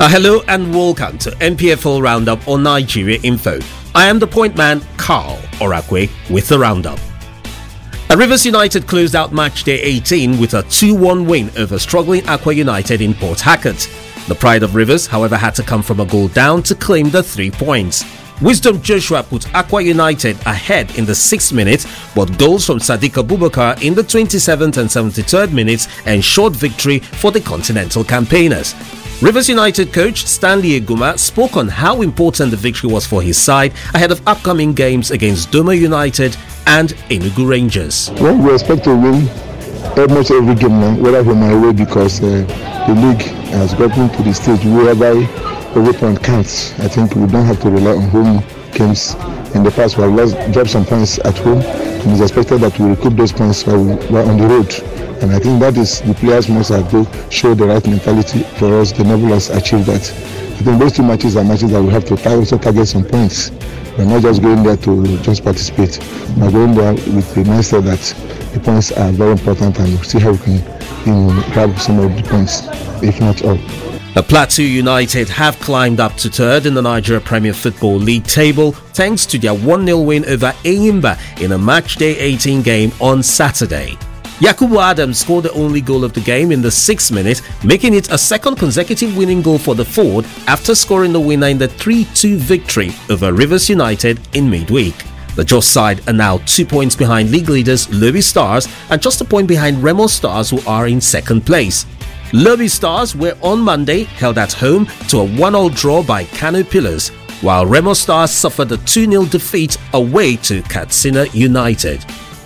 Hello and welcome to MPFL Roundup on Nigeria Info. I am the point man, Carl Orakwe, with the Roundup. Rivers United closed out match day 18 with a 2-1 win over struggling Aqua United in Port Harcourt. The pride of Rivers, however, had to come from a goal down to claim the 3 points. Wisdom Joshua put Aqua United ahead in the 6th minute, but goals from Sadiq Abubakar in the 27th and 73rd minutes ensured victory for the Continental campaigners. Rivers United coach Stanley Eguma spoke on how important the victory was for his side ahead of upcoming games against Doma United and Enugu Rangers. Well, we expect to win almost every game now, whether home or away, because the league has gotten to the stage whereby every point counts. I think we don't have to rely on home games. In the past, we have dropped some points at home, and it's expected that we recoup those points while we're on the road. And I think that is the players must have to show the right mentality for us. The Noble has achieved that. I think those 2 matches are matches that we have to also target some points. We're not just going there to just participate. We're going there with the mindset that the points are very important and we'll see how we can grab some of the points, if not all. Plateau United have climbed up to 3rd in the Nigeria Premier Football League table thanks to their 1-0 win over Eyimba in a match day 18 game on Saturday. Yakubu Adams scored the only goal of the game in the 6th minute, making it a second consecutive winning goal for the forward after scoring the winner in the 3-2 victory over Rivers United in midweek. The Jos side are now 2 points behind league leaders Lobi Stars and just a point behind Remo Stars, who are in 2nd place. Lobi Stars were on Monday held at home to a 1-1 draw by Kano Pillars, while Remo Stars suffered a 2-0 defeat away to Katsina United.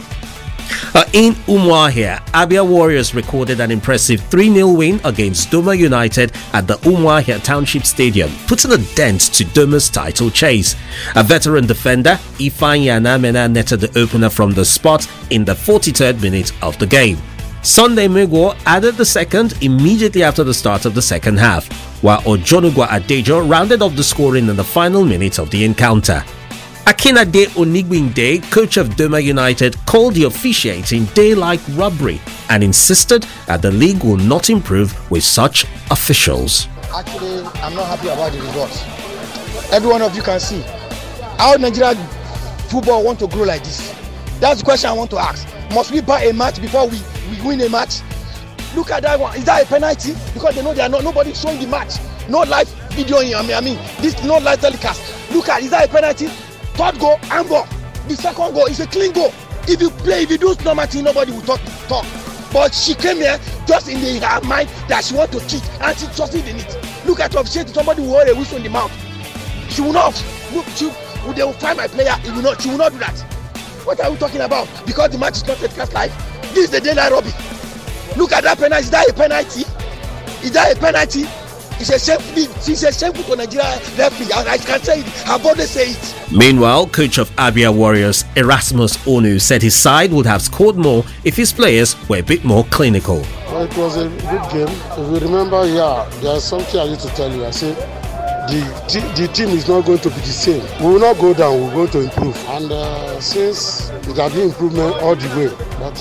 In Umuahia, Abia Warriors recorded an impressive 3-0 win against Doma United at the Umuahia Township Stadium, putting a dent to Doma's title chase. A veteran defender, Ifeanyi Anamena, netted the opener from the spot in the 43rd minute of the game. Sunday Megwo added the second immediately after the start of the second half, while Ojonugwa Adejo rounded off the scoring in the final minute of the encounter. Akinade Onigbinde, coach of Doma United, called the officiating daylight robbery and insisted that the league will not improve with such officials. Actually, I'm not happy about the results. Every one of you can see how Nigerian football want to grow like this. That's the question I want to ask. Must we buy a match before we win a match? Look at that one. Is that a penalty? Because they know they are not. Nobody showing the match. No live video. I mean, this no live telecast. Look at. Is that a penalty? 3rd goal, handball. The 2nd goal is a clean goal. If you do normal thing, nobody will talk. But she came here just in her mind that she want to cheat, and she trusted in it. Look at officiating. Somebody will hold a whistle in the mouth. She will not. They will find my player. She will not do that. What are we talking about? Because the match is not telecast live. This is the daylight robbery. Look at that penalty. Is that a penalty? Is that a penalty? It's a shameful to Nigeria referee. I can say it. I've always say it. Meanwhile, coach of Abia Warriors Erasmus Onu said his side would have scored more if his players were a bit more clinical. Well, it was a good game. If you remember, there's something I need to tell you. I said the team is not going to be the same. We will not go down. We're going to improve. And since it has been improvement all the way, but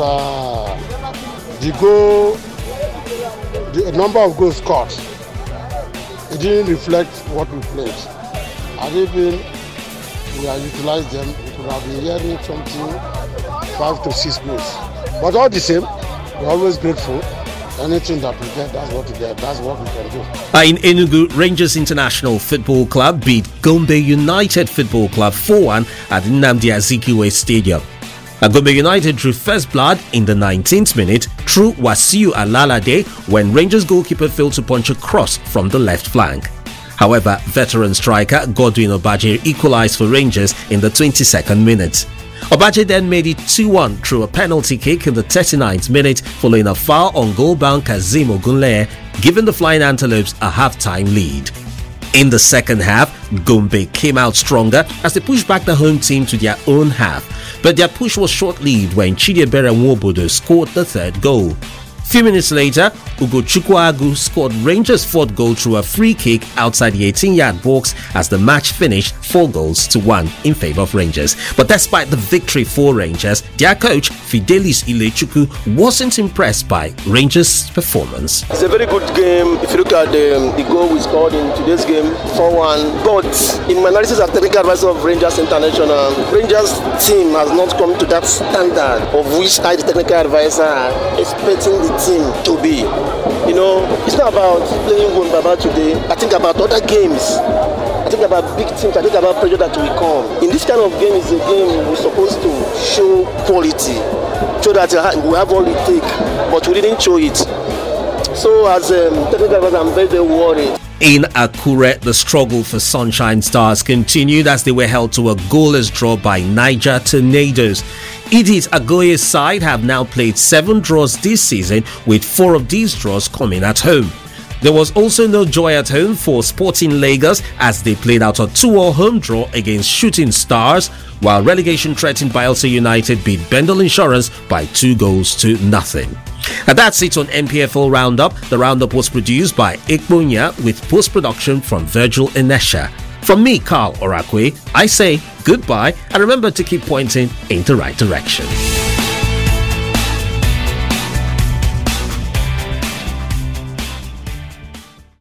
the number of goals scored, it didn't reflect what we played. And even we have utilized them, we could have been hearing something 5 to 6 goals. But all the same, we're always grateful. Anything that we get, that's what we get. That's what we can do. In Enugu, Rangers International Football Club beat Gombe United Football Club 4-1 at Nnamdi Azikiwe Stadium. Gombe United drew first blood in the 19th minute through Wasiu Alalade when Rangers goalkeeper failed to punch a cross from the left flank. However, veteran striker Godwin Obaje equalized for Rangers in the 22nd minute. Obaje then made it 2-1 through a penalty kick in the 39th minute following a foul on goal-bound Kazim Ogunleye, giving the Flying Antelopes a half-time lead. In the second half, Gombe came out stronger as they pushed back the home team to their own half, but their push was short-lived when Chidiebere Nwobodo scored the 3rd goal. Few minutes later, Ugo Chukwuagu scored Rangers' fourth goal through a free kick outside the 18-yard box as the match finished 4-1 in favour of Rangers. But despite the victory for Rangers, their coach Fidelis Ilechukwu wasn't impressed by Rangers' performance. It's a very good game. If you look at the goal we scored in today's game, 4-1. But in my analysis as technical advisor of Rangers International, Rangers team has not come to that standard of which I, the technical advisor, are expecting the team to be. You know, it's not about playing one Baba today. I think about other games. I think about big teams. I think about pressure that will come. In this kind of game, it's a game we're supposed to show quality, show that we have all it takes, but we didn't show it. So as technical advisor, I'm very, very worried. In Akure, the struggle for Sunshine Stars continued as they were held to a goalless draw by Niger Tornadoes. Edith Agoye's side have now played 7 draws this season, with 4 of these draws coming at home. There was also no joy at home for Sporting Lagos as they played out a 2-2 home draw against Shooting Stars, while relegation threatened Bayelsa United beat Bendel Insurance by 2-0. And that's it on NPFL Roundup. The Roundup was produced by Ikbunya with post-production from Virgil Inesha. From me, Carl Orakwe, I say goodbye and remember to keep pointing in the right direction.